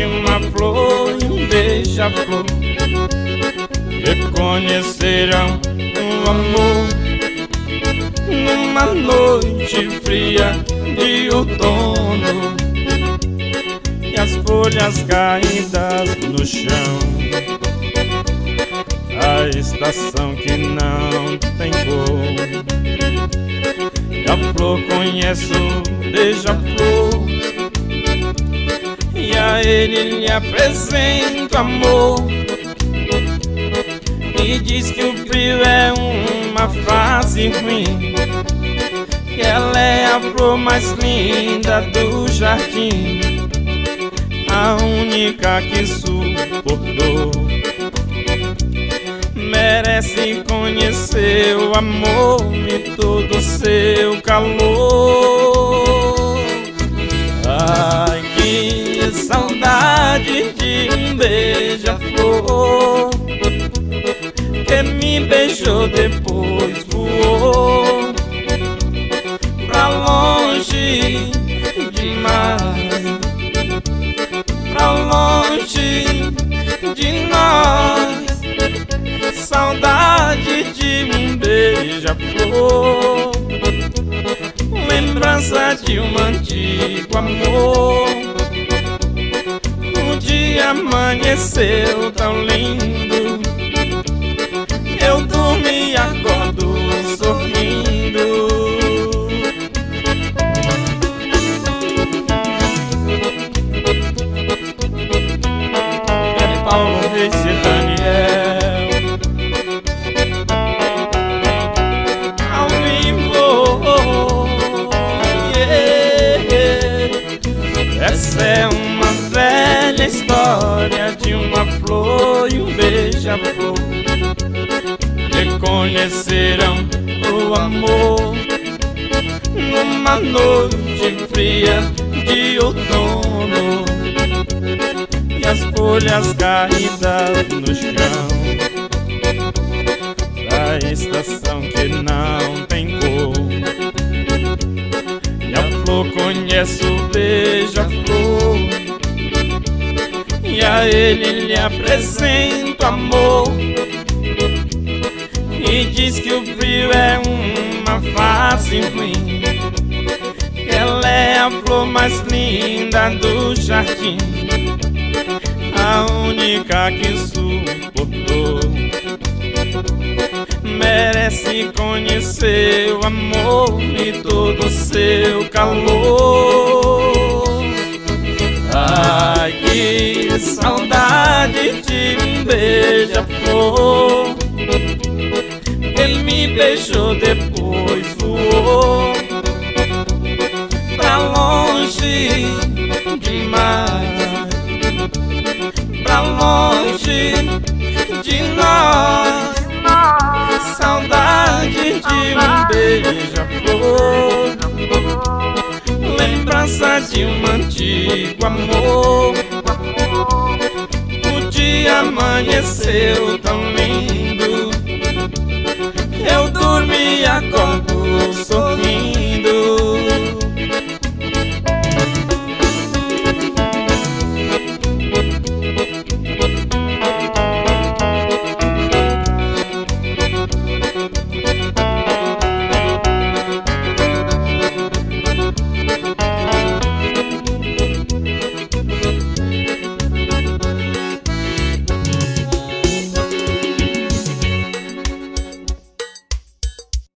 de uma flor e um beija-flor reconhecerão um amor numa noite fria de outono, e as folhas caídas no chão, a estação que não tem cor. E a flor conhece o beija-flor, e a ele lhe apresenta amor, e diz que o frio é uma fase ruim, que ela é a flor mais linda do jardim, a única que suportou. Merece conhecer o amor e todo o seu calor. Ai, que saudade de um beija-flor que me beijou, depois voou pra longe demais, pra longe de nós. Saudade de um beija-flor, lembrança de um antigo amor. O dia amanheceu tão lindo, eu dormi e acordo sorrindo. É Paulo Reis e Daniel ao vivo, yeah. Essa é uma velha história de uma flor e um beija-flor reconhecerão o amor numa noite fria de outono, e as folhas caídas no chão da estação que não tem cor. E a flor conhece o beija-flor, e a ele lhe apresenta amor, e diz que o frio é uma fase ruim, que ela é a flor mais linda do jardim, a única que suportou. Merece conhecer o amor e todo o seu calor. Ai, que saudade de um beija-flor, ele me beijou, depois voou pra longe demais, pra longe de nós. Saudade de um beija-flor, lembrança de um antigo amor. O dia amanheceu tão lindo, eu